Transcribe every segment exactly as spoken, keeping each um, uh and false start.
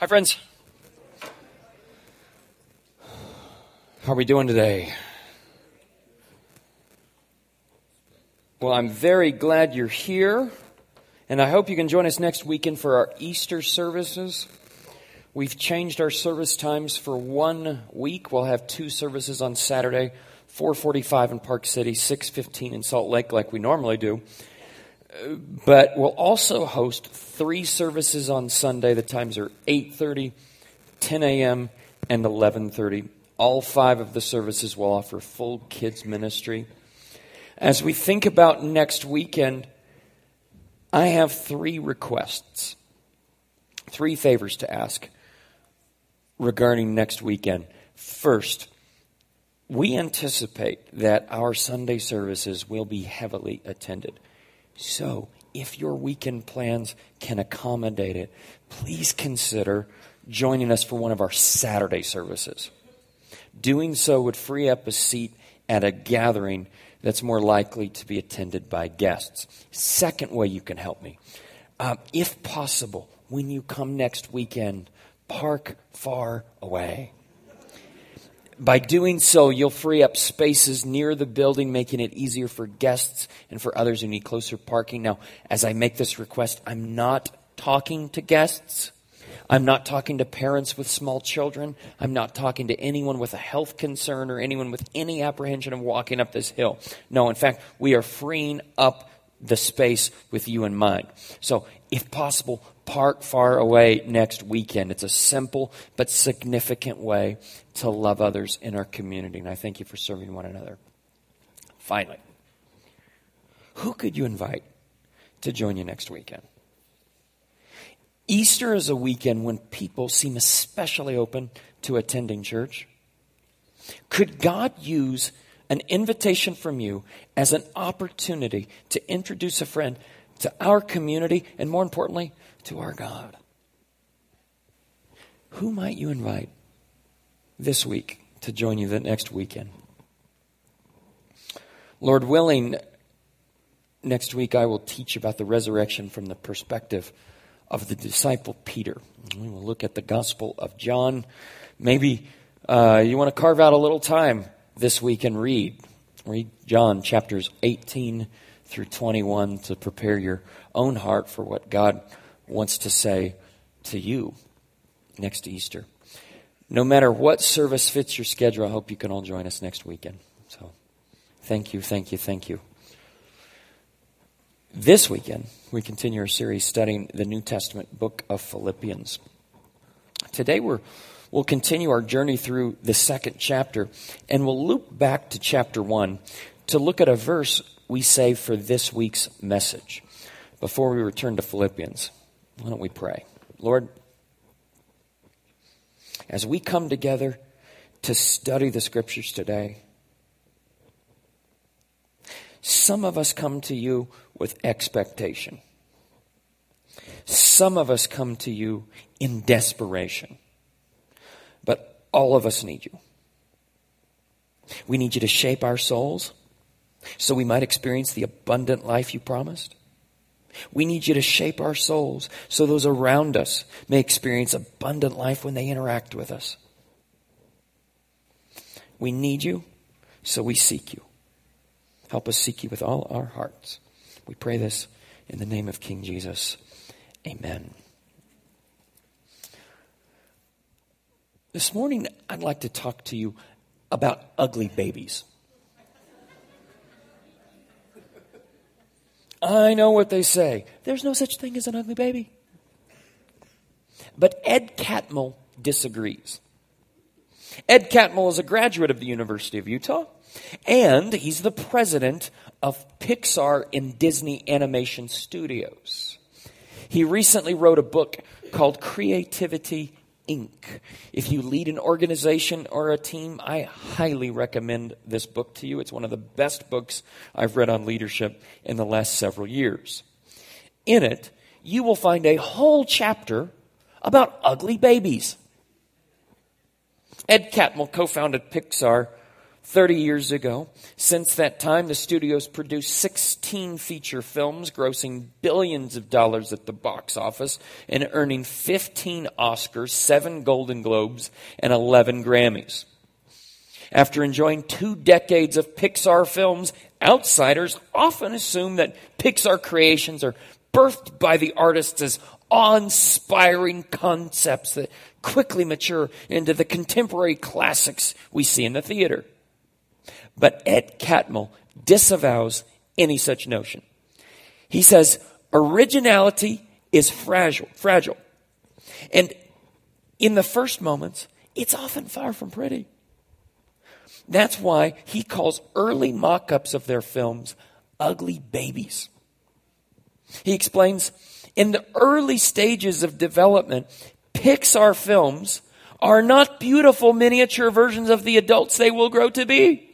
Hi, friends. How are we doing today? Well, I'm very glad you're here, and I hope you can join us next weekend for our Easter services. We've changed our service times for one week. We'll have two services on Saturday, four forty-five in Park City, six fifteen in Salt Lake like we normally do. But we'll also host three services on Sunday. The times are eight thirty, ten a.m., and eleven thirty. All five of the services will offer full kids ministry. As we think about next weekend, I have three requests, three favors to ask regarding next weekend. First, we anticipate that our Sunday services will be heavily attended. So, if your weekend plans can accommodate it, please consider joining us for one of our Saturday services. Doing so would free up a seat at a gathering that's more likely to be attended by guests. Second way you can help me, um, if possible, when you come next weekend, park far away. By doing so, you'll free up spaces near the building, making it easier for guests and for others who need closer parking. Now, as I make this request, I'm not talking to guests. I'm not talking to parents with small children. I'm not talking to anyone with a health concern or anyone with any apprehension of walking up this hill. No, in fact, we are freeing up the space with you in mind. So, if possible, park far away next weekend. It's a simple but significant way to love others in our community. And I thank you for serving one another. Finally, who could you invite to join you next weekend? Easter is a weekend when people seem especially open to attending church. Could God use an invitation from you as an opportunity to introduce a friend to our community and, more importantly, to our God? Who might you invite this week to join you the next weekend? Lord willing, next week I will teach about the resurrection from the perspective of the disciple Peter. We will look at the Gospel of John. Maybe uh, you want to carve out a little time this week and read. Read John chapters eighteen through twenty-one to prepare your own heart for what God wants to say to you next Easter. No matter what service fits your schedule, I hope you can all join us next weekend. So, thank you, thank you, thank you. This weekend, we continue our series studying the New Testament book of Philippians. Today, we're, we'll continue our journey through the second chapter, and we'll loop back to chapter one to look at a verse we saved for this week's message. Before we return to Philippians, why don't we pray? Lord, as we come together to study the Scriptures today, some of us come to you with expectation. Some of us come to you in desperation. But all of us need you. We need you to shape our souls so we might experience the abundant life you promised. We need you to shape our souls so those around us may experience abundant life when they interact with us. We need you, so we seek you. Help us seek you with all our hearts. We pray this in the name of King Jesus. Amen. This morning, I'd like to talk to you about ugly babies. I know what they say. There's no such thing as an ugly baby. But Ed Catmull disagrees. Ed Catmull is a graduate of the University of Utah, and he's the president of Pixar and Disney Animation Studios. He recently wrote a book called Creativity, Incorporated. If you lead an organization or a team, I highly recommend this book to you. It's one of the best books I've read on leadership in the last several years. In it, you will find a whole chapter about ugly babies. Ed Catmull co-founded Pixar thirty years ago. Since that time, the studio's produced sixteen feature films, grossing billions of dollars at the box office and earning fifteen Oscars, seven Golden Globes, and eleven Grammys. After enjoying two decades of Pixar films, outsiders often assume that Pixar creations are birthed by the artists as awe-inspiring concepts that quickly mature into the contemporary classics we see in the theater. But Ed Catmull disavows any such notion. He says originality is fragile, fragile. And in the first moments, it's often far from pretty. That's why he calls early mock-ups of their films ugly babies. He explains, in the early stages of development, Pixar films are not beautiful miniature versions of the adults they will grow to be.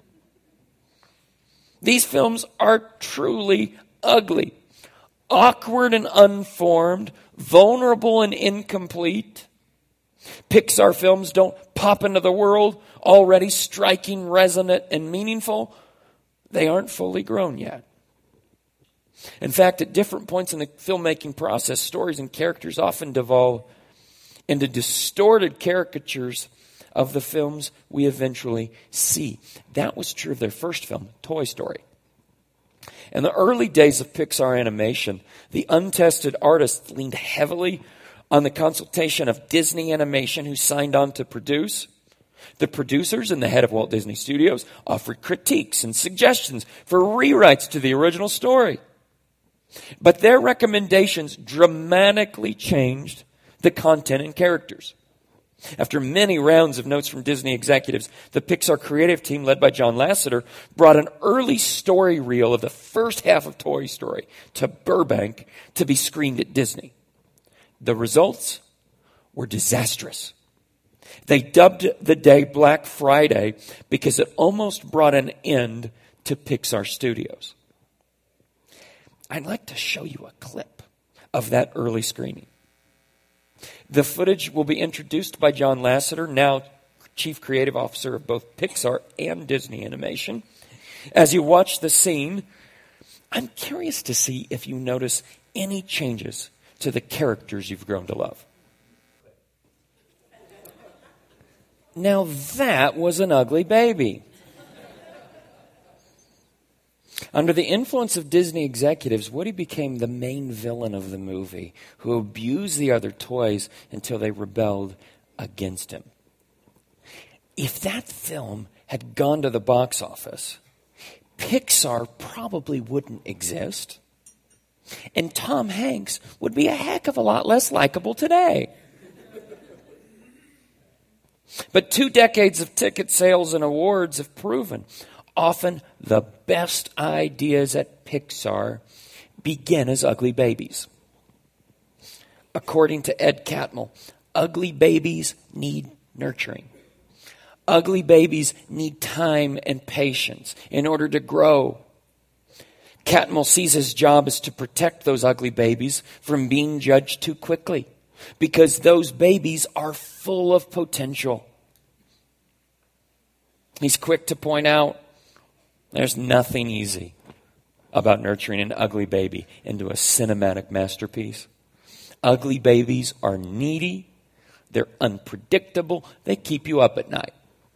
These films are truly ugly, awkward and unformed, vulnerable and incomplete. Pixar films don't pop into the world already striking, resonant, and meaningful. They aren't fully grown yet. In fact, at different points in the filmmaking process, stories and characters often devolve into distorted caricatures of the films we eventually see. That was true of their first film, Toy Story. In the early days of Pixar animation, the untested artists leaned heavily on the consultation of Disney Animation, who signed on to produce. The producers and the head of Walt Disney Studios offered critiques and suggestions for rewrites to the original story. But their recommendations dramatically changed the content and characters. After many rounds of notes from Disney executives, the Pixar creative team, led by John Lasseter, brought an early story reel of the first half of Toy Story to Burbank to be screened at Disney. The results were disastrous. They dubbed the day Black Friday because it almost brought an end to Pixar Studios. I'd like to show you a clip of that early screening. The footage will be introduced by John Lasseter, now Chief Creative Officer of both Pixar and Disney Animation. As you watch the scene, I'm curious to see if you notice any changes to the characters you've grown to love. Now that was an ugly baby. Under the influence of Disney executives, Woody became the main villain of the movie, who abused the other toys until they rebelled against him. If that film had gone to the box office, Pixar probably wouldn't exist, and Tom Hanks would be a heck of a lot less likable today. But two decades of ticket sales and awards have proven often the best ideas at Pixar begin as ugly babies. According to Ed Catmull, ugly babies need nurturing. Ugly babies need time and patience in order to grow. Catmull sees his job as to protect those ugly babies from being judged too quickly, because those babies are full of potential. He's quick to point out there's nothing easy about nurturing an ugly baby into a cinematic masterpiece. Ugly babies are needy, they're unpredictable, they keep you up at night.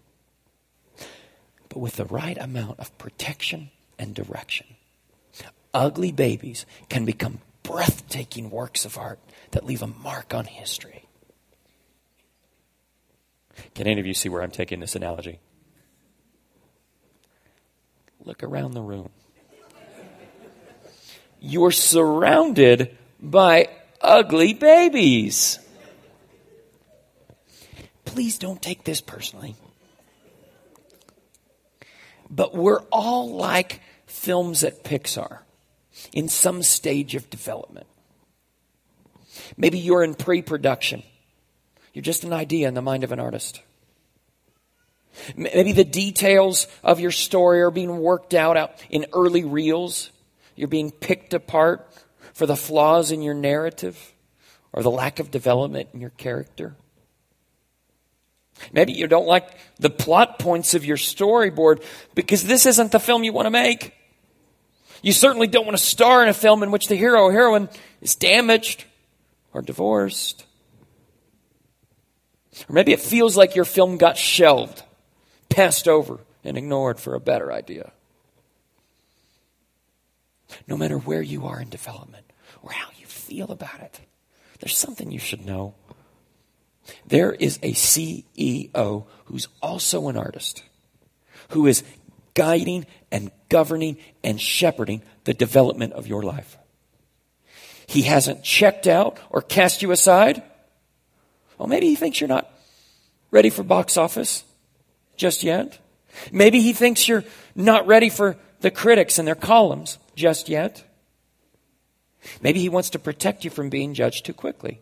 But with the right amount of protection and direction, ugly babies can become breathtaking works of art that leave a mark on history. Can any of you see where I'm taking this analogy? Look around the room. You're surrounded by ugly babies. Please don't take this personally. But we're all like films at Pixar in some stage of development. Maybe you're in pre-production. You're just an idea in the mind of an artist. Maybe the details of your story are being worked out, out in early reels. You're being picked apart for the flaws in your narrative or the lack of development in your character. Maybe you don't like the plot points of your storyboard because this isn't the film you want to make. You certainly don't want to star in a film in which the hero or heroine is damaged or divorced. Or maybe it feels like your film got shelved, passed over, and ignored for a better idea. No matter where you are in development or how you feel about it, there's something you should know. There is a C E O who's also an artist, who is guiding and governing and shepherding the development of your life. He hasn't checked out or cast you aside. Well, maybe he thinks you're not ready for box office just yet. Maybe he thinks you're not ready for the critics and their columns just yet. Maybe he wants to protect you from being judged too quickly.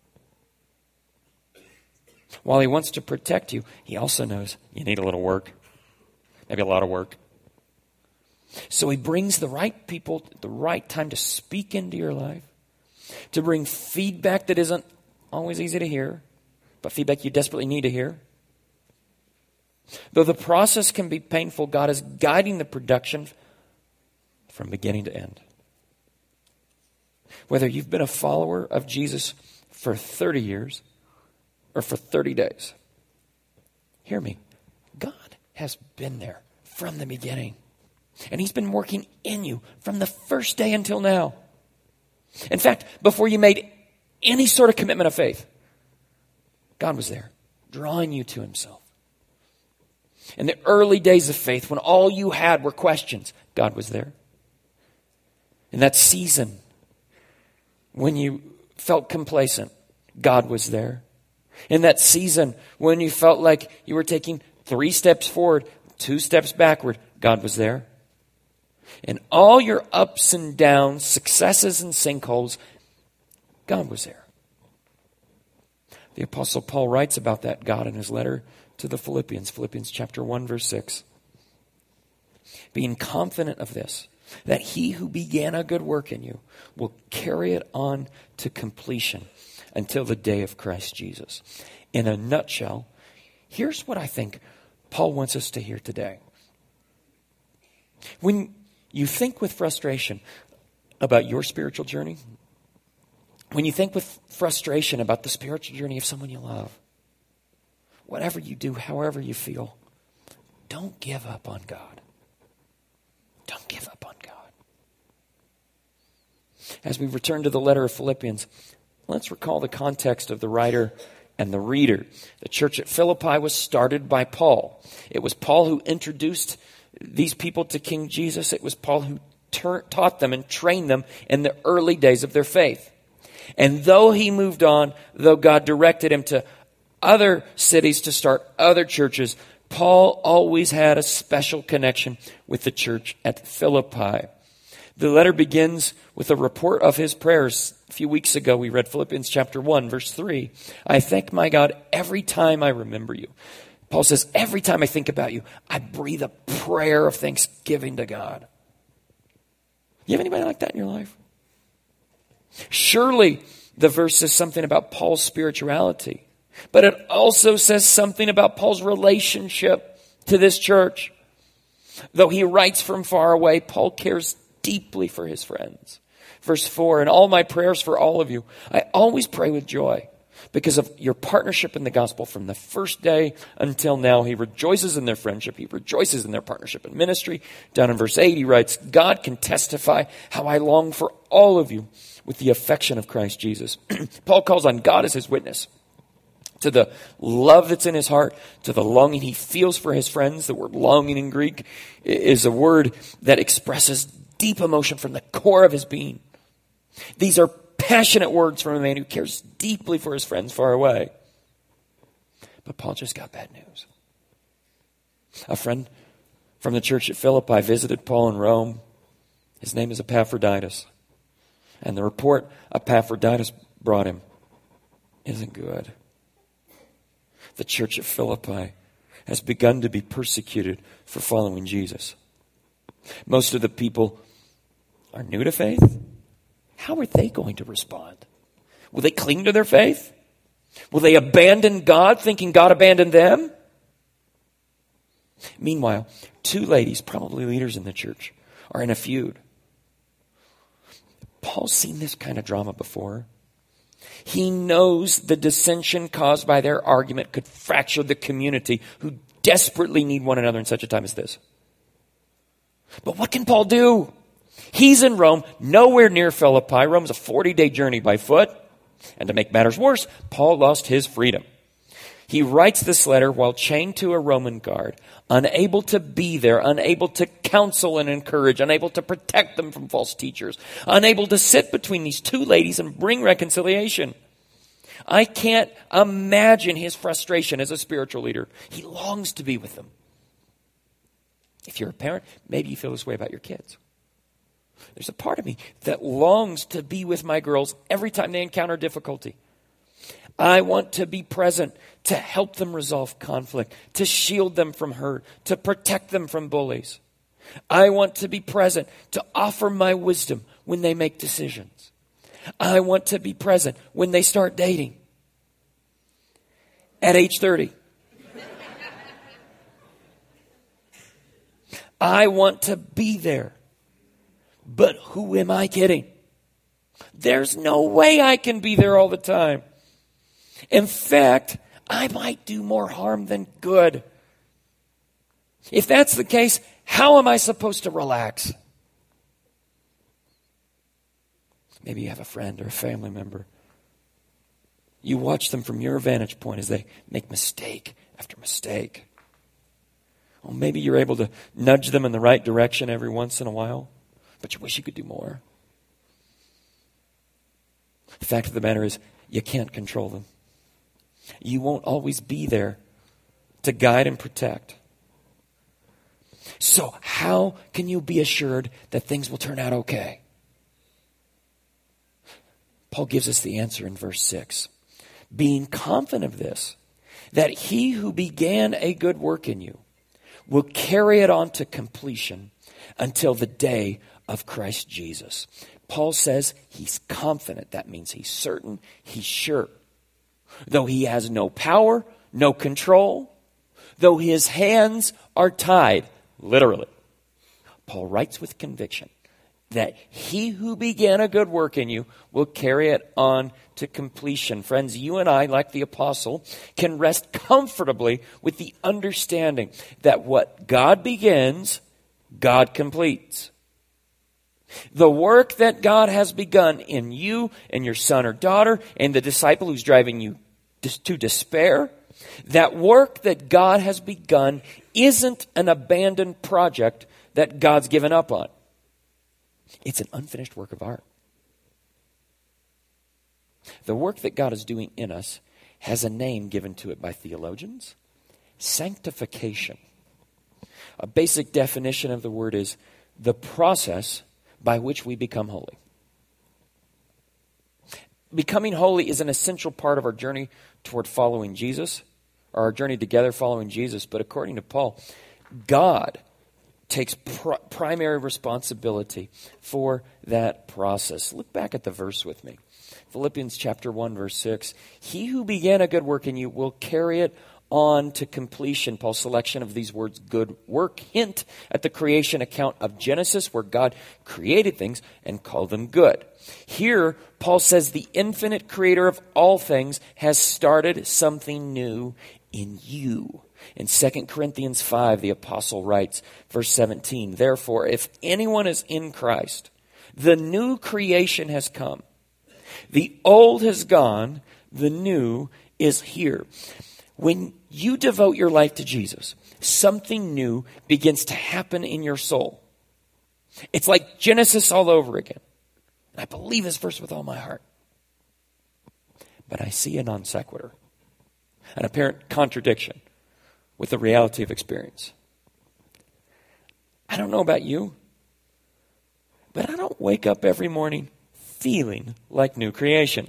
While he wants to protect you, he also knows you need a little work, maybe a lot of work. So he brings the right people at the right time to speak into your life, to bring feedback that isn't always easy to hear, but feedback you desperately need to hear. Though the process can be painful, God is guiding the production from beginning to end. Whether you've been a follower of Jesus for thirty years or for thirty days, hear me. God has been there from the beginning. And he's been working in you from the first day until now. In fact, before you made any sort of commitment of faith, God was there, drawing you to himself. In the early days of faith, when all you had were questions, God was there. In that season, when you felt complacent, God was there. In that season, when you felt like you were taking three steps forward, two steps backward, God was there. In all your ups and downs, successes and sinkholes, God was there. The Apostle Paul writes about that God in his letter to the Philippians, Philippians chapter one, verse six. Being confident of this, that he who began a good work in you will carry it on to completion until the day of Christ Jesus. In a nutshell, here's what I think Paul wants us to hear today. When you think with frustration about your spiritual journey, when you think with frustration about the spiritual journey of someone you love, whatever you do, however you feel, don't give up on God. Don't give up on God. As we return to the letter of Philippians, let's recall the context of the writer and the reader. The church at Philippi was started by Paul. It was Paul who introduced these people to King Jesus. It was Paul who ter- taught them and trained them in the early days of their faith. And though he moved on, though God directed him to other cities to start other churches, Paul always had a special connection with the church at Philippi. The letter begins with a report of his prayers. A few weeks ago, we read Philippians chapter one, verse three. I thank my God every time I remember you. Paul says, every time I think about you, I breathe a prayer of thanksgiving to God. You have anybody like that in your life? Surely the verse says something about Paul's spirituality, but it also says something about Paul's relationship to this church. Though he writes from far away, Paul cares deeply for his friends. Verse four, in all my prayers for all of you, I always pray with joy because of your partnership in the gospel from the first day until now. He rejoices in their friendship. He rejoices in their partnership in ministry. Down in verse eight, he writes, God can testify how I long for all of you with the affection of Christ Jesus. Paul calls on God as his witness to the love that's in his heart, to the longing he feels for his friends. The word longing in Greek is a word that expresses deep emotion from the core of his being. These are passionate words from a man who cares deeply for his friends far away. But Paul just got bad news. A friend from the church at Philippi visited Paul in Rome. His name is Epaphroditus. And the report Epaphroditus brought him isn't good. The church at Philippi has begun to be persecuted for following Jesus. Most of the people are new to faith. How are they going to respond? Will they cling to their faith? Will they abandon God, thinking God abandoned them? Meanwhile, two ladies, probably leaders in the church, are in a feud. Paul's seen this kind of drama before. He knows the dissension caused by their argument could fracture the community who desperately need one another in such a time as this. But what can Paul do? He's in Rome, nowhere near Philippi. Rome's a forty-day journey by foot. And to make matters worse, Paul lost his freedom. He writes this letter while chained to a Roman guard, unable to be there, unable to counsel and encourage, unable to protect them from false teachers, unable to sit between these two ladies and bring reconciliation. I can't imagine his frustration as a spiritual leader. He longs to be with them. If you're a parent, maybe you feel this way about your kids. There's a part of me that longs to be with my girls every time they encounter difficulty. I want to be present to help them resolve conflict, to shield them from hurt, to protect them from bullies. I want to be present to offer my wisdom when they make decisions. I want to be present when they start dating at age thirty. I want to be there. But who am I kidding? There's no way I can be there all the time. In fact, I might do more harm than good. If that's the case, how am I supposed to relax? Maybe you have a friend or a family member. You watch them from your vantage point as they make mistake after mistake. Well, maybe you're able to nudge them in the right direction every once in a while, but you wish you could do more. The fact of the matter is, you can't control them. You won't always be there to guide and protect. So how can you be assured that things will turn out okay? Paul gives us the answer in verse six. Being confident of this, that he who began a good work in you will carry it on to completion until the day of Christ Jesus. Paul says he's confident. That means he's certain, he's sure. Though he has no power, no control, though his hands are tied, literally, Paul writes with conviction that he who began a good work in you will carry it on to completion. Friends, you and I, like the apostle, can rest comfortably with the understanding that what God begins, God completes. The work that God has begun in you and your son or daughter and the disciple who's driving you to despair, that work that God has begun isn't an abandoned project that God's given up on. It's an unfinished work of art. The work that God is doing in us has a name given to it by theologians: sanctification. A basic definition of the word is the process by which we become holy. Becoming holy is an essential part of our journey toward following Jesus, or our journey together following Jesus. But according to Paul, God takes pr- primary responsibility for that process. Look back at the verse with me. Philippians chapter one, verse six. He who began a good work in you will carry it on to completion. Paul's selection of these words, good work, hint at the creation account of Genesis, where God created things and called them good. Here, Paul says the infinite creator of all things has started something new in you. In Second Corinthians five, the apostle writes, verse seventeen, therefore, if anyone is in Christ, the new creation has come. The old has gone, the new is here. When you devote your life to Jesus, something new begins to happen in your soul. It's like Genesis all over again. And I believe this verse with all my heart. But I see a non sequitur, an apparent contradiction with the reality of experience. I don't know about you, but I don't wake up every morning feeling like new creation.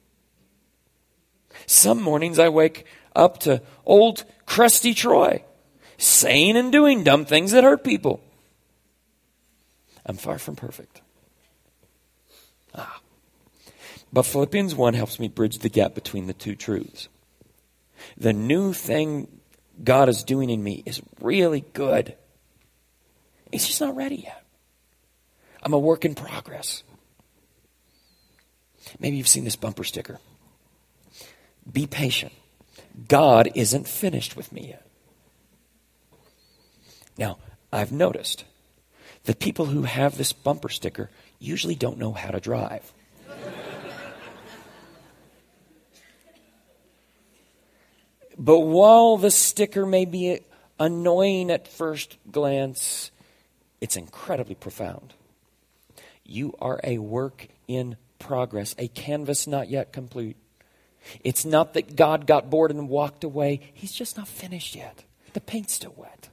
Some mornings I wake up to old crusty Troy, saying and doing dumb things that hurt people. I'm far from perfect. Ah. But Philippians one helps me bridge the gap between the two truths. The new thing God is doing in me is really good. It's just not ready yet. I'm a work in progress. Maybe you've seen this bumper sticker. Be patient. God isn't finished with me yet. Now, I've noticed that people who have this bumper sticker usually don't know how to drive. But while the sticker may be annoying at first glance, it's incredibly profound. You are a work in progress, a canvas not yet complete. It's not that God got bored and walked away. He's just not finished yet. The paint's still wet.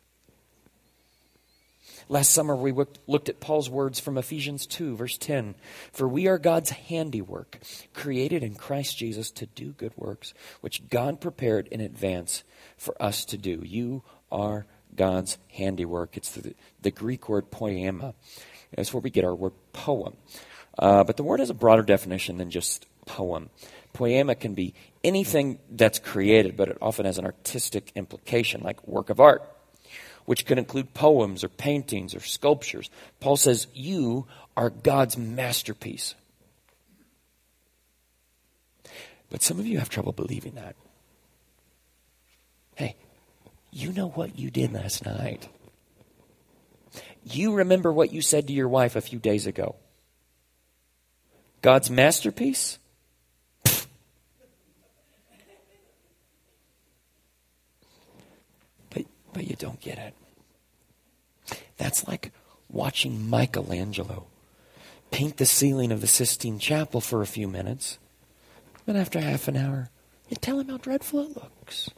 Last summer, we looked at Paul's words from Ephesians two, verse ten. For we are God's handiwork, created in Christ Jesus to do good works, which God prepared in advance for us to do. You are God's handiwork. It's the, the Greek word poema. That's where we get our word poem. Uh, but the word has a broader definition than just poem. Poema can be anything that's created, but it often has an artistic implication, like work of art, which can include poems or paintings or sculptures. Paul says, you are God's masterpiece. But some of you have trouble believing that. Hey, you know what you did last night. You remember what you said to your wife a few days ago. God's masterpiece? But, but you don't get it. That's like watching Michelangelo paint the ceiling of the Sistine Chapel for a few minutes. But after half an hour, you tell him how dreadful it looks.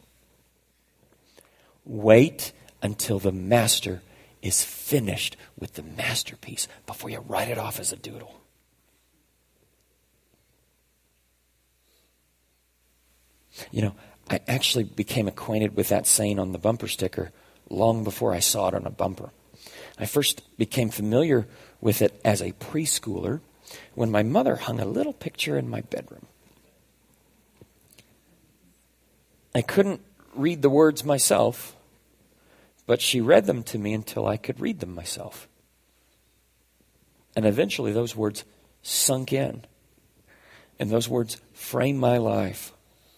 Wait until the master is finished with the masterpiece before you write it off as a doodle. You know, I actually became acquainted with that saying on the bumper sticker long before I saw it on a bumper. I first became familiar with it as a preschooler when my mother hung a little picture in my bedroom. I couldn't read the words myself, but she read them to me until I could read them myself. And eventually those words sunk in, and those words framed my life.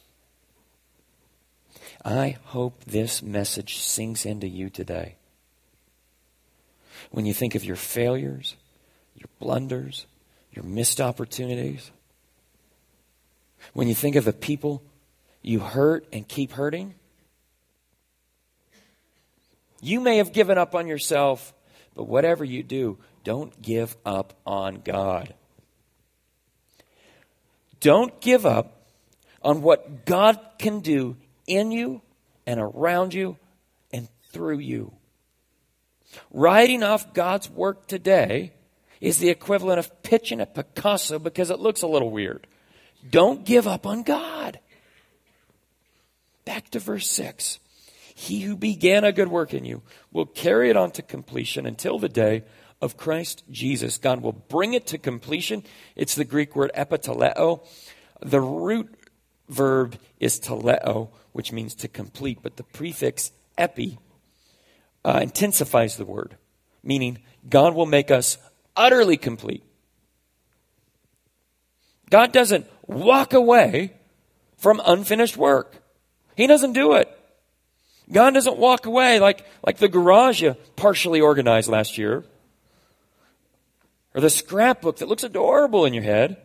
I hope this message sinks into you today. When you think of your failures, your blunders, your missed opportunities, when you think of the people you hurt and keep hurting, you may have given up on yourself, but whatever you do, don't give up on God. Don't give up on what God can do in you and around you and through you. Writing off God's work today is the equivalent of pitching at Picasso because it looks a little weird. Don't give up on God. Back to verse six. He who began a good work in you will carry it on to completion until the day of Christ Jesus. God will bring it to completion. It's the Greek word epiteleo. The root verb is teleo, which means to complete, but the prefix epi uh, intensifies the word, meaning God will make us utterly complete. God doesn't walk away from unfinished work. He doesn't do it. God doesn't walk away like, like the garage you partially organized last year, or the scrapbook that looks adorable in your head.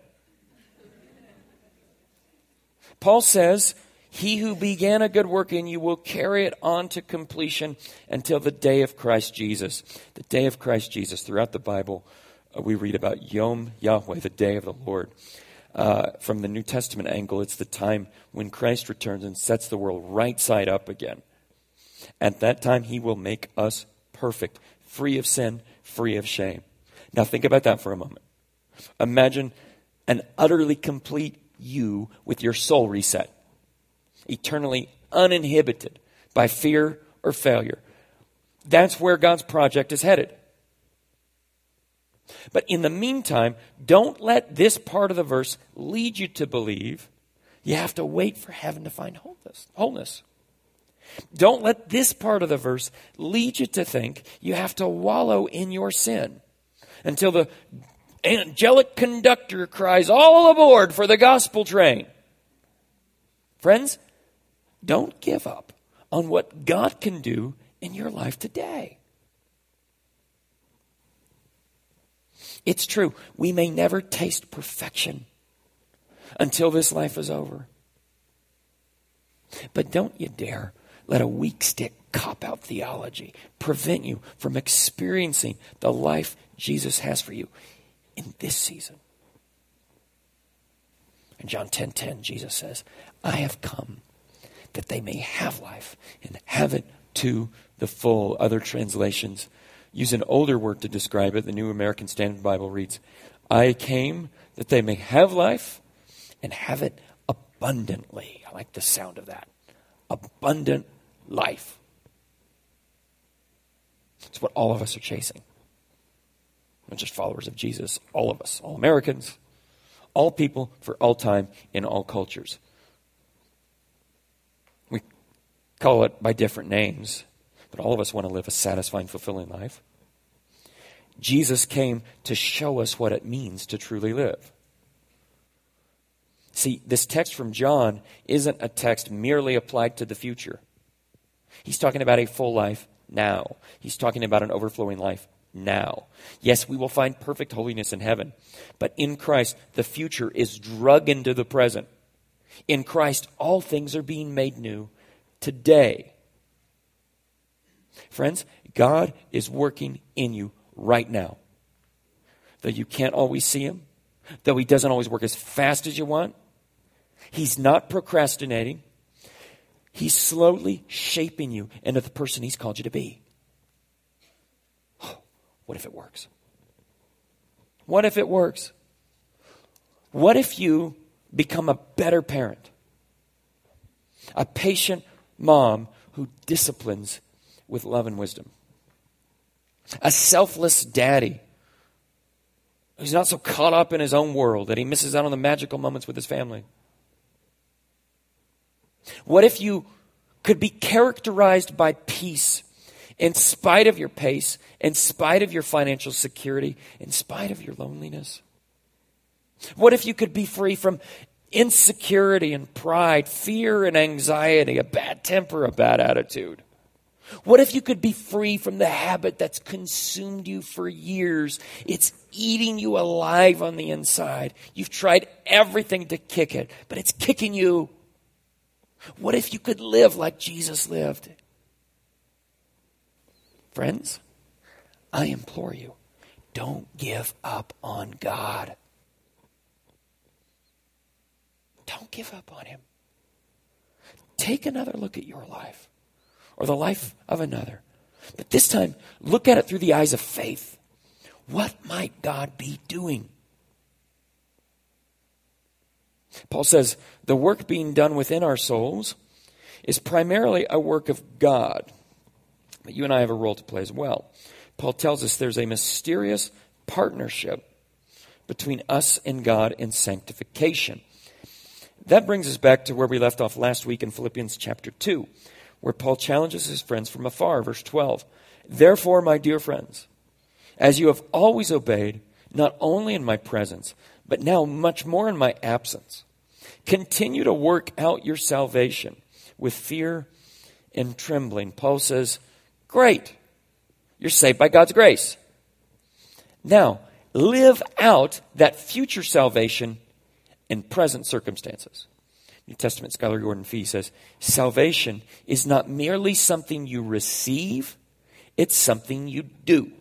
Paul says, he who began a good work in you will carry it on to completion until the day of Christ Jesus. The day of Christ Jesus. Throughout the Bible, uh, we read about Yom Yahweh, the day of the Lord. Uh, from the New Testament angle, it's the time when Christ returns and sets the world right side up again. At that time, he will make us perfect, free of sin, free of shame. Now think about that for a moment. Imagine an utterly complete you with your soul reset, eternally uninhibited by fear or failure. That's where God's project is headed. But in the meantime, don't let this part of the verse lead you to believe you have to wait for heaven to find wholeness. wholeness. Don't let this part of the verse lead you to think you have to wallow in your sin until the angelic conductor cries, "All aboard for the gospel train." Friends, don't give up on what God can do in your life today. It's true, we may never taste perfection until this life is over. But don't you dare let a weak stick cop-out theology prevent you from experiencing the life Jesus has for you in this season. In John ten ten, Jesus says, "I have come that they may have life and have it to the full." Other translations use an older word to describe it. The New American Standard Bible reads, "I came that they may have life and have it abundantly." I like the sound of that. Abundant life. It's what all of us are chasing. Not just followers of Jesus, all of us, all Americans, all people for all time in all cultures. We call it by different names, but all of us want to live a satisfying, fulfilling life. Jesus came to show us what it means to truly live. See, this text from John isn't a text merely applied to the future. He's talking about a full life now. He's talking about an overflowing life now. Yes, we will find perfect holiness in heaven, but in Christ, the future is drug into the present. In Christ, all things are being made new today. Friends, God is working in you right now. Though you can't always see him, though he doesn't always work as fast as you want, he's not procrastinating. He's slowly shaping you into the person he's called you to be. What if it works? What if it works? What if you become a better parent? A patient mom who disciplines with love and wisdom. A selfless daddy who's not so caught up in his own world that he misses out on the magical moments with his family. What if you could be characterized by peace in spite of your pace, in spite of your financial security, in spite of your loneliness? What if you could be free from insecurity and pride, fear and anxiety, a bad temper, a bad attitude? What if you could be free from the habit that's consumed you for years? It's eating you alive on the inside. You've tried everything to kick it, but it's kicking you. What if you could live like Jesus lived? Friends, I implore you, don't give up on God. Don't give up on him. Take another look at your life or the life of another. But this time, look at it through the eyes of faith. What might God be doing? Paul says the work being done within our souls is primarily a work of God. But you and I have a role to play as well. Paul tells us there's a mysterious partnership between us and God in sanctification. That brings us back to where we left off last week in Philippians chapter two, where Paul challenges his friends from afar, verse twelve. Therefore, my dear friends, as you have always obeyed, not only in my presence, but now much more in my absence, continue to work out your salvation with fear and trembling. Paul says, great, you're saved by God's grace. Now, live out that future salvation in present circumstances. New Testament scholar Gordon Fee says, salvation is not merely something you receive, it's something you do.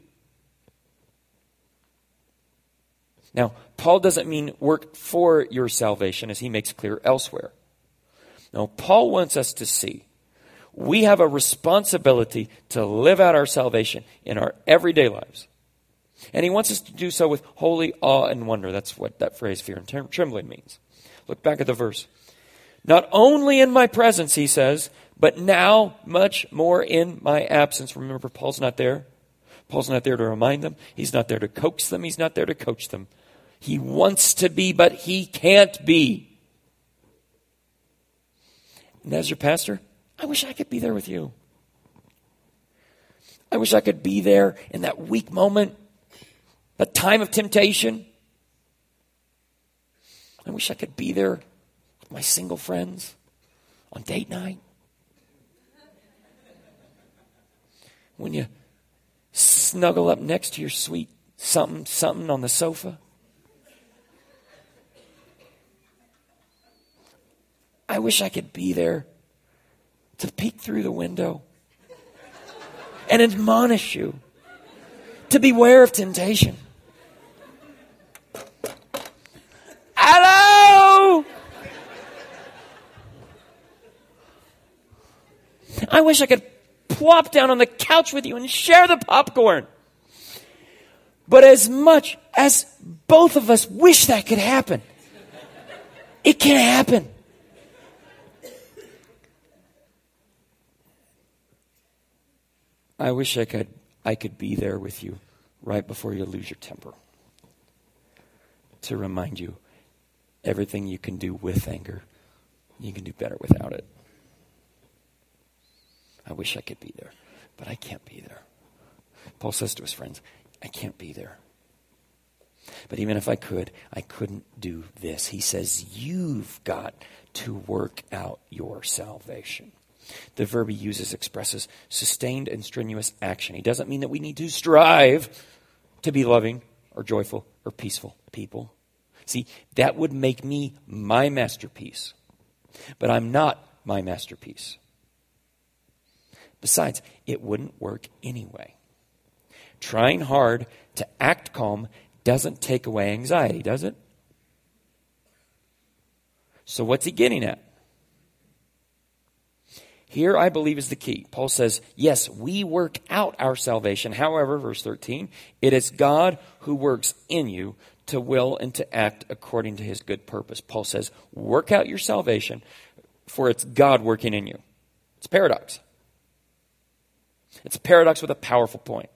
Now, Paul doesn't mean work for your salvation, as he makes clear elsewhere. No, Paul wants us to see we have a responsibility to live out our salvation in our everyday lives. And he wants us to do so with holy awe and wonder. That's what that phrase, fear and trembling, means. Look back at the verse. Not only in my presence, he says, but now much more in my absence. Remember, Paul's not there. Paul's not there to remind them. He's not there to coax them. He's not there to coach them. He wants to be, but he can't be. And as your pastor, I wish I could be there with you. I wish I could be there in that weak moment, that time of temptation. I wish I could be there with my single friends on date night. When you snuggle up next to your sweet something, something on the sofa. I wish I could be there to peek through the window and admonish you to beware of temptation. Hello! I wish I could plop down on the couch with you and share the popcorn. But as much as both of us wish that could happen, it can't happen. I wish I could I could be there with you right before you lose your temper, to remind you everything you can do with anger, you can do better without it. I wish I could be there, but I can't be there. Paul says to his friends, I can't be there. But even if I could, I couldn't do this. He says, you've got to work out your salvation. The verb he uses expresses sustained and strenuous action. He doesn't mean that we need to strive to be loving or joyful or peaceful people. See, that would make me my masterpiece. But I'm not my masterpiece. Besides, it wouldn't work anyway. Trying hard to act calm doesn't take away anxiety, does it? So what's he getting at? Here, I believe, is the key. Paul says, yes, we work out our salvation. However, verse thirteen, it is God who works in you to will and to act according to his good purpose. Paul says, work out your salvation, for it's God working in you. It's a paradox. It's a paradox with a powerful point.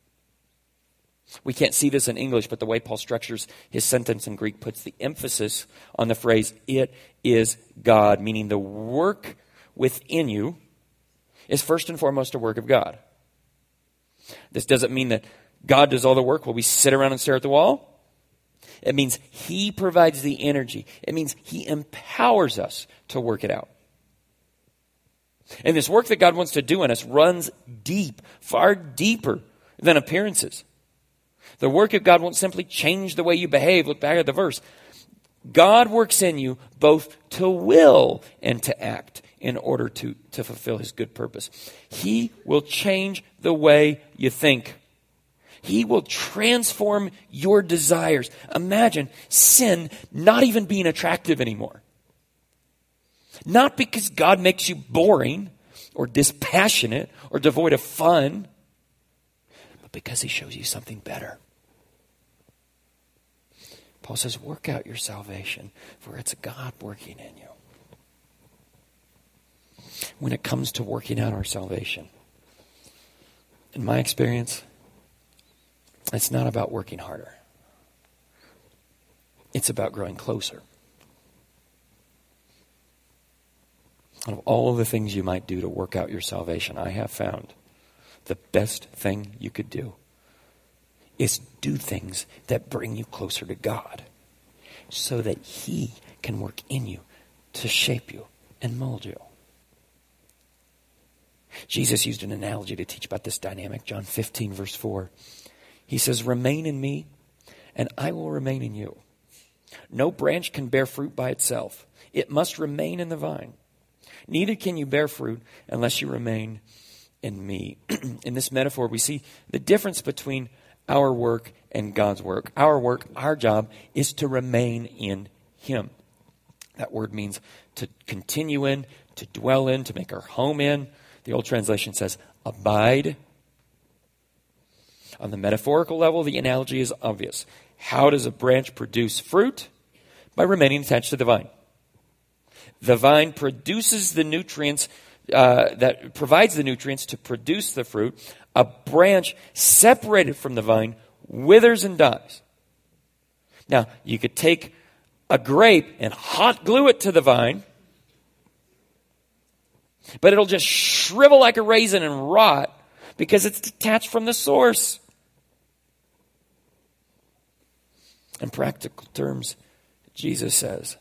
We can't see this in English, but the way Paul structures his sentence in Greek puts the emphasis on the phrase, it is God, meaning the work within you is first and foremost a work of God. This doesn't mean that God does all the work while we sit around and stare at the wall. It means he provides the energy. It means he empowers us to work it out. And this work that God wants to do in us runs deep, far deeper than appearances. The work of God won't simply change the way you behave. Look back at the verse. God works in you both to will and to act in order to, to fulfill his good purpose. He will change the way you think. He will transform your desires. Imagine sin not even being attractive anymore. Not because God makes you boring or dispassionate or devoid of fun, but because he shows you something better. Paul says, work out your salvation, for it's God working in you. When it comes to working out our salvation, in my experience, it's not about working harder. It's about growing closer. Out of all of the things you might do to work out your salvation, I have found the best thing you could do is do things that bring you closer to God so that he can work in you to shape you and mold you. Jesus used an analogy to teach about this dynamic. John fifteen, verse four. He says, remain in me, and I will remain in you. No branch can bear fruit by itself. It must remain in the vine. Neither can you bear fruit unless you remain in me. In this metaphor, we see the difference between our work and God's work. Our work, our job, is to remain in him. That word means to continue in, to dwell in, to make our home in. The old translation says, abide. On the metaphorical level, the analogy is obvious. How does a branch produce fruit? By remaining attached to the vine. The vine produces the nutrients, uh, that provides the nutrients to produce the fruit. A branch separated from the vine withers and dies. Now, you could take a grape and hot glue it to the vine, but it'll just shrivel like a raisin and rot because it's detached from the source. In practical terms, Jesus says,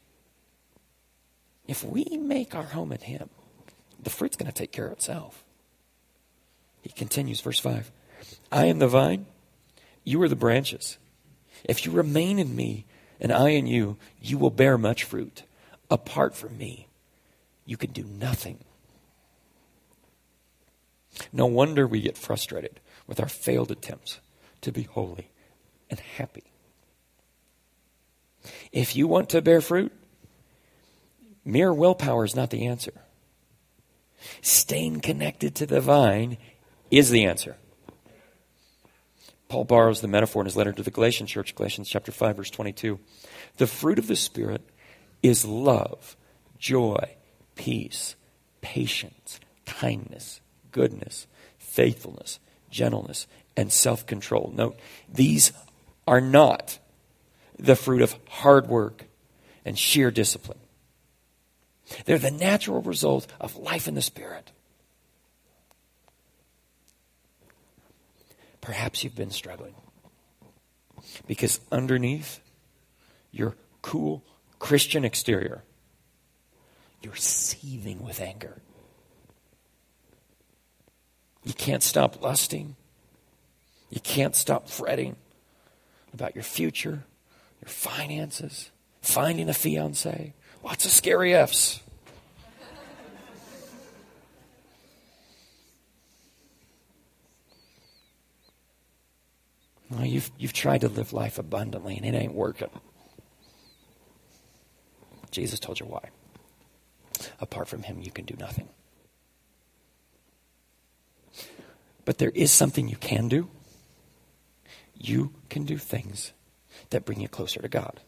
if we make our home in Him, the fruit's going to take care of itself. He continues, verse five. I am the vine, you are the branches. If you remain in me and I in you, you will bear much fruit. Apart from me, you can do nothing. No wonder we get frustrated with our failed attempts to be holy and happy. If you want to bear fruit, mere willpower is not the answer. Staying connected to the vine is the answer. Paul borrows the metaphor in his letter to the Galatian church, Galatians chapter five, verse twenty-two. The fruit of the Spirit is love, joy, peace, patience, kindness, goodness, faithfulness, gentleness, and self-control. Note, these are not the fruit of hard work and sheer discipline. They're the natural result of life in the Spirit. Perhaps you've been struggling because underneath your cool Christian exterior, you're seething with anger. You can't stop lusting. You can't stop fretting about your future, your finances, finding a fiance. Lots of scary F's. Well, you've, you've tried to live life abundantly and it ain't working. Jesus told you why. Apart from Him, you can do nothing. But there is something you can do. You can do things that bring you closer to God.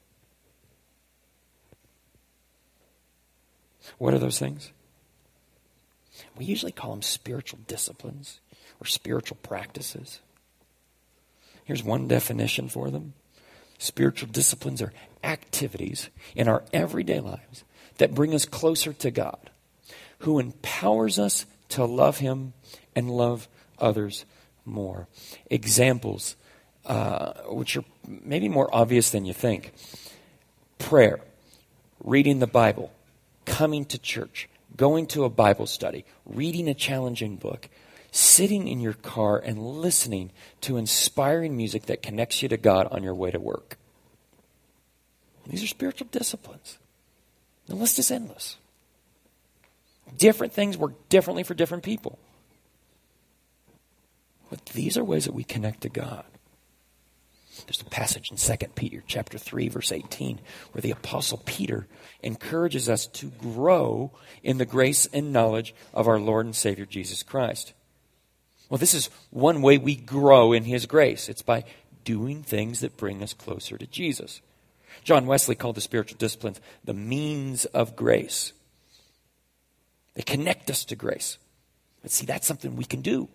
What are those things? We usually call them spiritual disciplines or spiritual practices. Here's one definition for them. Spiritual disciplines are activities in our everyday lives that bring us closer to God, who empowers us to love Him and love others more. Examples, uh, which are maybe more obvious than you think. Prayer, reading the Bible, coming to church, going to a Bible study, reading a challenging book, sitting in your car and listening to inspiring music that connects you to God on your way to work. These are spiritual disciplines. The list is endless. Different things work differently for different people. But these are ways that we connect to God. There's a passage in Second Peter chapter three, verse eighteen, where the Apostle Peter encourages us to grow in the grace and knowledge of our Lord and Savior Jesus Christ. Well, this is one way we grow in His grace. It's by doing things that bring us closer to Jesus. John Wesley called the spiritual disciplines the means of grace. They connect us to grace. But see, that's something we can do.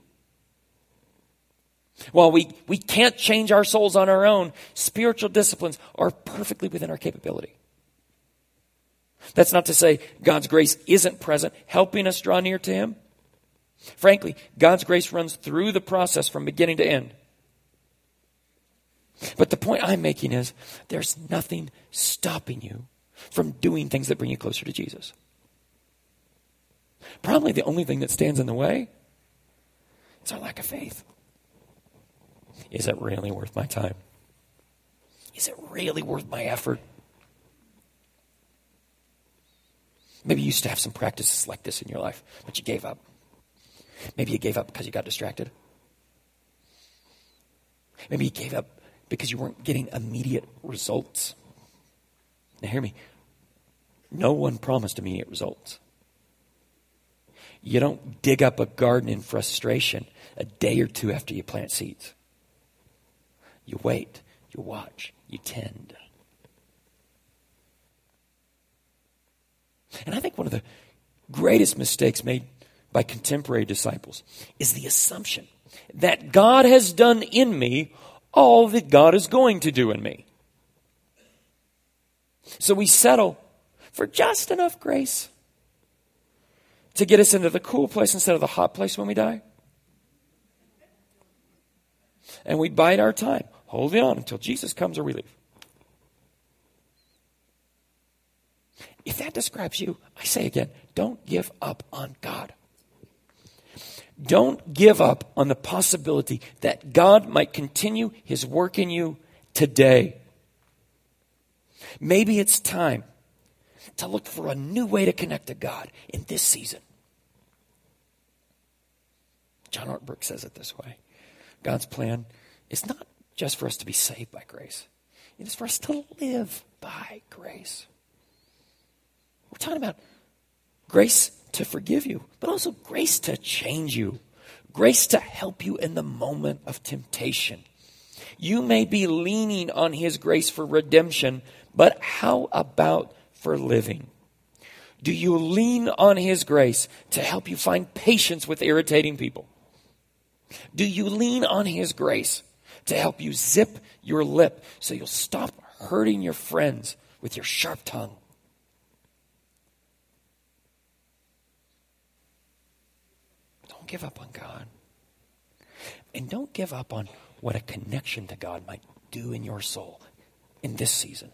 While we, we can't change our souls on our own, spiritual disciplines are perfectly within our capability. That's not to say God's grace isn't present, helping us draw near to Him. Frankly, God's grace runs through the process from beginning to end. But the point I'm making is there's nothing stopping you from doing things that bring you closer to Jesus. Probably the only thing that stands in the way is our lack of faith. Is it really worth my time? Is it really worth my effort? Maybe you used to have some practices like this in your life, but you gave up. Maybe you gave up because you got distracted. Maybe you gave up because you weren't getting immediate results. Now hear me. No one promised immediate results. You don't dig up a garden in frustration a day or two after you plant seeds. You wait, you watch, you tend. And I think one of the greatest mistakes made by contemporary disciples is the assumption that God has done in me all that God is going to do in me. So we settle for just enough grace to get us into the cool place instead of the hot place when we die. And we bide our time, holding on until Jesus comes or we leave. If that describes you, I say again, don't give up on God. Don't give up on the possibility that God might continue his work in you today. Maybe it's time to look for a new way to connect to God in this season. John Ortberg says it this way. God's plan is not just for us to be saved by grace. It is for us to live by grace. We're talking about grace to forgive you, but also grace to change you. Grace to help you in the moment of temptation. You may be leaning on his grace for redemption, but how about for living? Do you lean on his grace to help you find patience with irritating people? Do you lean on his grace to help you zip your lip so you'll stop hurting your friends with your sharp tongue? Don't give up on God. And don't give up on what a connection to God might do in your soul in this season.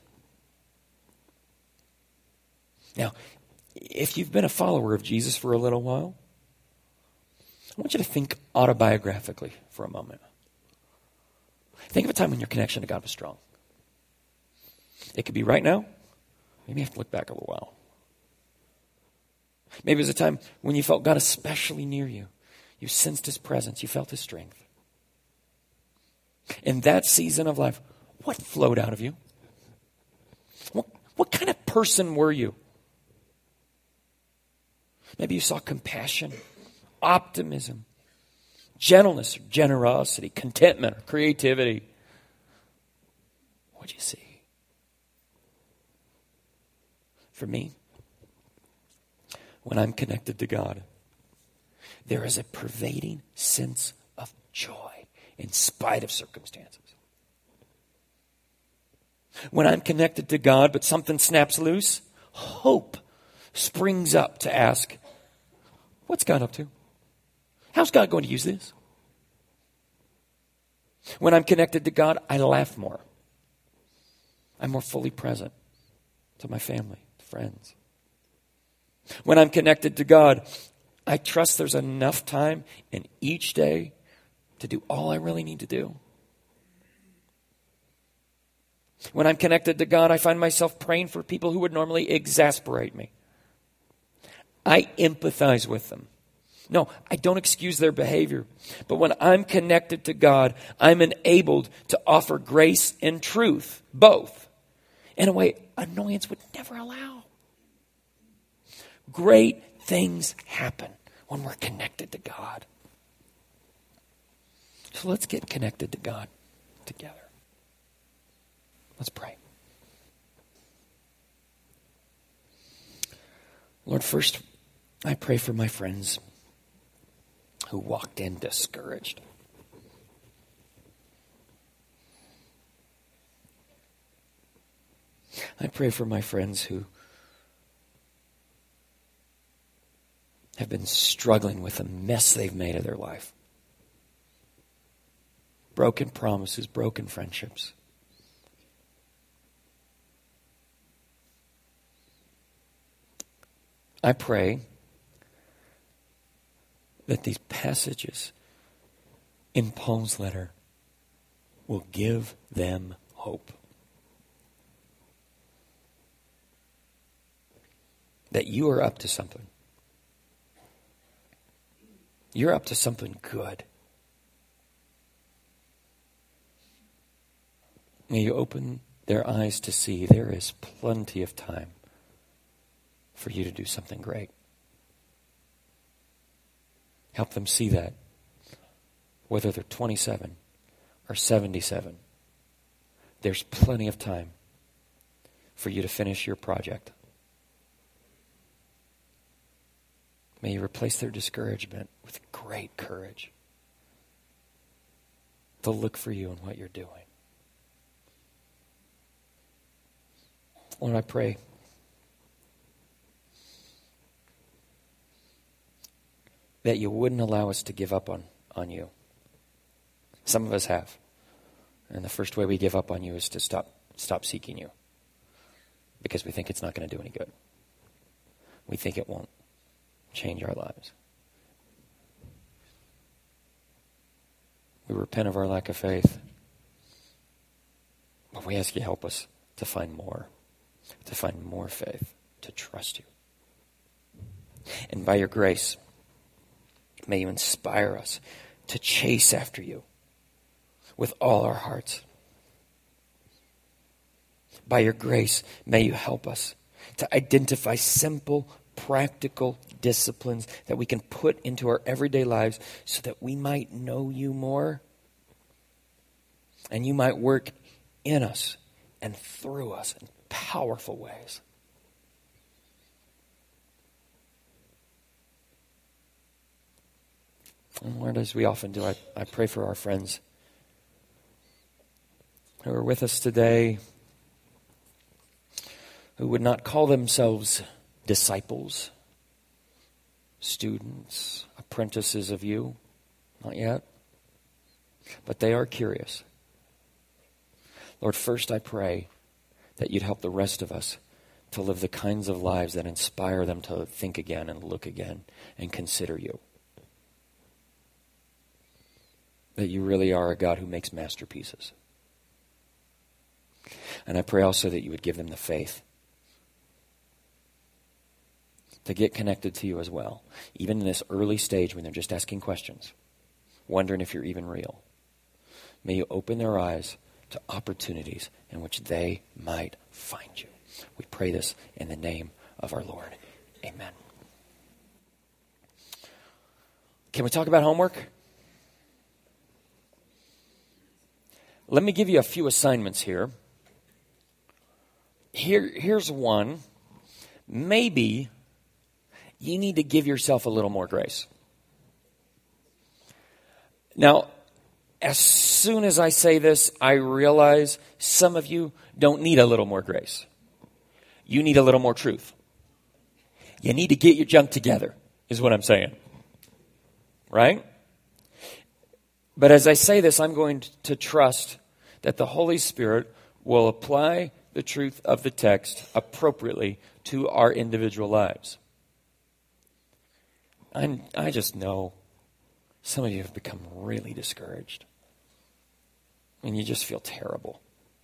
Now, if you've been a follower of Jesus for a little while, I want you to think autobiographically for a moment. Think of a time when your connection to God was strong. It could be right now. Maybe you have to look back a little while. Maybe it was a time when you felt God especially near you. You sensed his presence. You felt his strength. In that season of life, what flowed out of you? What, what kind of person were you? Maybe you saw compassion, optimism, gentleness, or generosity, contentment, or creativity. What did you see? For me, when I'm connected to God, there is a pervading sense of joy in spite of circumstances. When I'm connected to God, but something snaps loose, hope springs up to ask, what's God up to? How's God going to use this? When I'm connected to God, I laugh more. I'm more fully present to my family, to friends. When I'm connected to God, I trust there's enough time in each day to do all I really need to do. When I'm connected to God, I find myself praying for people who would normally exasperate me. I empathize with them. No, I don't excuse their behavior. But when I'm connected to God, I'm enabled to offer grace and truth, both, in a way annoyance would never allow. Great things happen when we're connected to God. So let's get connected to God together. Let's pray. Lord, first, I pray for my friends who walked in discouraged. I pray for my friends who have been struggling with the mess they've made of their life. Broken promises, broken friendships. I pray that these passages in Paul's letter will give them hope. That you are up to something. You're up to something good. May you open their eyes to see there is plenty of time for you to do something great. Help them see that, whether they're twenty-seven or seventy-seven. There's plenty of time for you to finish your project. May you replace their discouragement with great courage to look for you and what you're doing. Lord, I pray that you wouldn't allow us to give up on, on you. Some of us have. And the first way we give up on you is to stop stop seeking you. Because we think it's not going to do any good. We think it won't change our lives. We repent of our lack of faith. But we ask you to help us to find more. To find more faith. To trust you. And by your grace, may you inspire us to chase after you with all our hearts. By your grace, may you help us to identify simple, practical disciplines that we can put into our everyday lives so that we might know you more and you might work in us and through us in powerful ways. And Lord, as we often do, I, I pray for our friends who are with us today, who would not call themselves disciples, students, apprentices of you, not yet, but they are curious. Lord, first I pray that you'd help the rest of us to live the kinds of lives that inspire them to think again and look again and consider you. That you really are a God who makes masterpieces. And I pray also that you would give them the faith to get connected to you as well, even in this early stage when they're just asking questions, wondering if you're even real. May you open their eyes to opportunities in which they might find you. We pray this in the name of our Lord. Amen. Can we talk about homework? Let me give you a few assignments here. Here, here's one. Maybe you need to give yourself a little more grace. Now, as soon as I say this, I realize some of you don't need a little more grace. You need a little more truth. You need to get your junk together, is what I'm saying. Right? But as I say this, I'm going to trust that the Holy Spirit will apply the truth of the text appropriately to our individual lives. I'm, I just know some of you have become really discouraged. And you just feel terrible.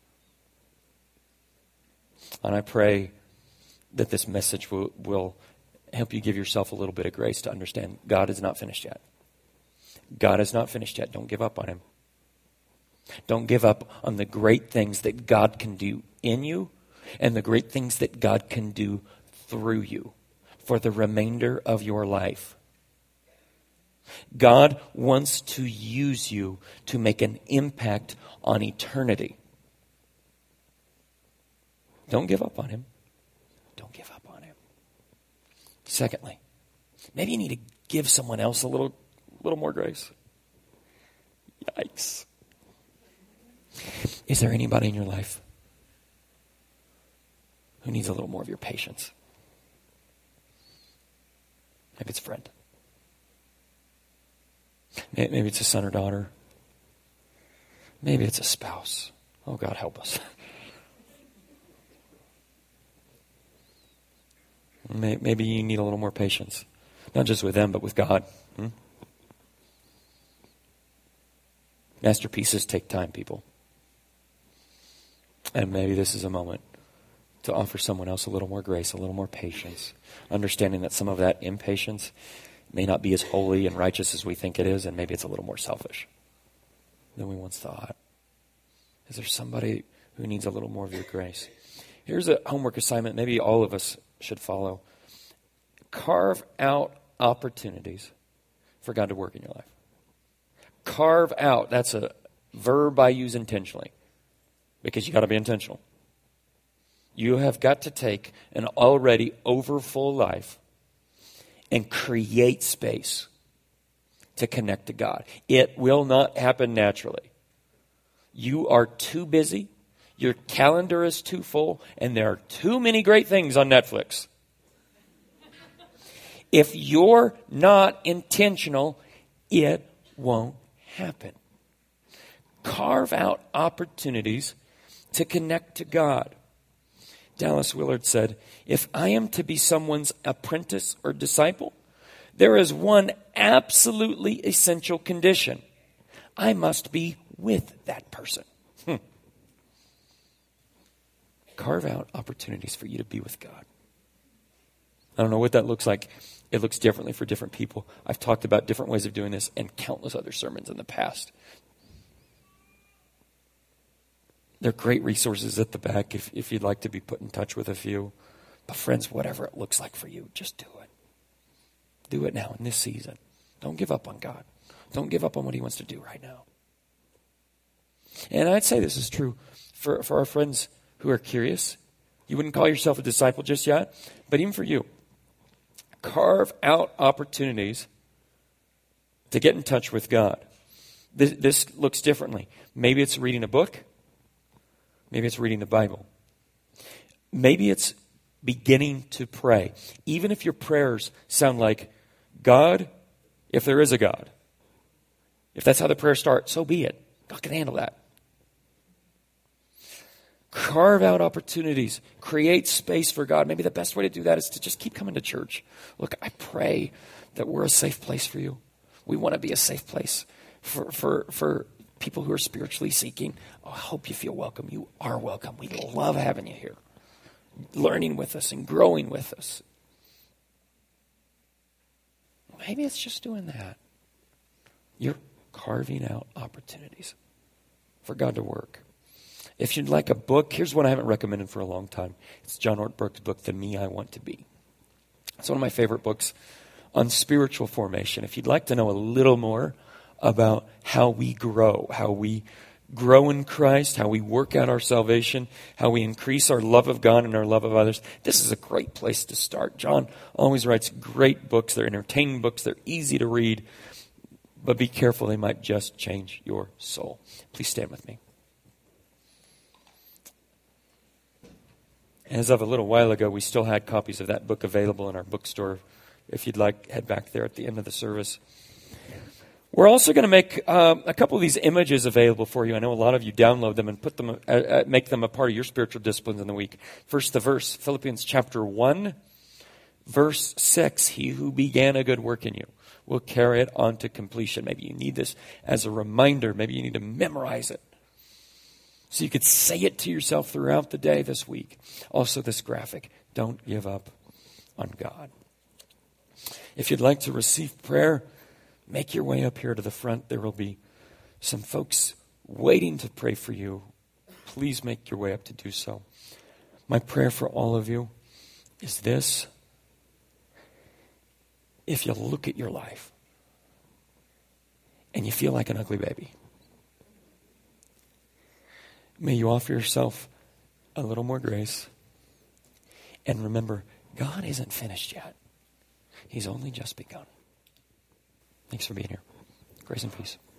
And I pray that this message will, will help you give yourself a little bit of grace to understand God is not finished yet. God is not finished yet. Don't give up on him. Don't give up on the great things that God can do in you and the great things that God can do through you for the remainder of your life. God wants to use you to make an impact on eternity. Don't give up on him. Don't give up on him. Secondly, maybe you need to give someone else a little little more grace. Yikes. Is there anybody in your life who needs a little more of your patience? Maybe it's a friend. Maybe it's a son or daughter. Maybe it's a spouse. Oh, God, help us. Maybe you need a little more patience. Not just with them, but with God. Hmm? Masterpieces take time, people. And maybe this is a moment to offer someone else a little more grace, a little more patience, understanding that some of that impatience may not be as holy and righteous as we think it is, and maybe it's a little more selfish than we once thought. Is there somebody who needs a little more of your grace? Here's a homework assignment maybe all of us should follow. Carve out opportunities for God to work in your life. Carve out, that's a verb I use intentionally because you got to be intentional. You have got to take an already overfull life and create space to connect to God. It will not happen naturally. You are too busy, your calendar is too full, and there are too many great things on Netflix. If you're not intentional, it won't happen. Carve out opportunities to connect to God. Dallas Willard said, if I am to be someone's apprentice or disciple, there is one absolutely essential condition. I must be with that person. Hmm. Carve out opportunities for you to be with God. I don't know what that looks like. It looks differently for different people. I've talked about different ways of doing this in countless other sermons in the past. There are great resources at the back if, if you'd like to be put in touch with a few. But friends, whatever it looks like for you, just do it. Do it now in this season. Don't give up on God. Don't give up on what he wants to do right now. And I'd say this is true for, for our friends who are curious. You wouldn't call yourself a disciple just yet, but even for you, carve out opportunities to get in touch with God. This, this looks differently. Maybe it's reading a book. Maybe it's reading the Bible. Maybe it's beginning to pray. Even if your prayers sound like, God, if there is a God. If that's how the prayers start, so be it. God can handle that. Carve out opportunities. Create space for God. Maybe the best way to do that is to just keep coming to church. Look, I pray that we're a safe place for you. We want to be a safe place for, for, for people who are spiritually seeking. Oh, I hope you feel welcome. You are welcome. We love having you here, learning with us and growing with us. Maybe it's just doing that. You're carving out opportunities for God to work. If you'd like a book, here's one I haven't recommended for a long time. It's John Ortberg's book, The Me I Want to Be. It's one of my favorite books on spiritual formation. If you'd like to know a little more about how we grow, how we grow in Christ, how we work out our salvation, how we increase our love of God and our love of others, this is a great place to start. John always writes great books. They're entertaining books. They're easy to read. But be careful, they might just change your soul. Please stand with me. As of a little while ago, we still had copies of that book available in our bookstore. If you'd like, head back there at the end of the service. We're also going to make um, a couple of these images available for you. I know a lot of you download them and put them, uh, uh, make them a part of your spiritual disciplines in the week. First, the verse, Philippians chapter one, verse six. He who began a good work in you will carry it on to completion. Maybe you need this as a reminder. Maybe you need to memorize it, so you could say it to yourself throughout the day this week. Also this graphic, don't give up on God. If you'd like to receive prayer, make your way up here to the front. There will be some folks waiting to pray for you. Please make your way up to do so. My prayer for all of you is this. If you look at your life and you feel like an ugly baby, may you offer yourself a little more grace. And remember, God isn't finished yet. He's only just begun. Thanks for being here. Grace and peace.